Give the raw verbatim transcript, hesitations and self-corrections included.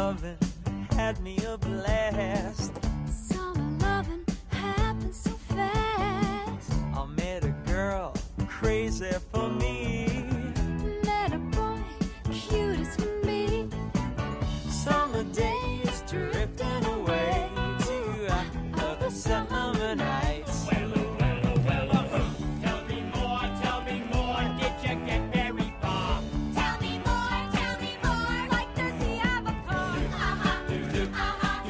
loving had me a blast. Summer loving happened so fast. I met a girl crazy for me. Met a boy cute as can be. Summer day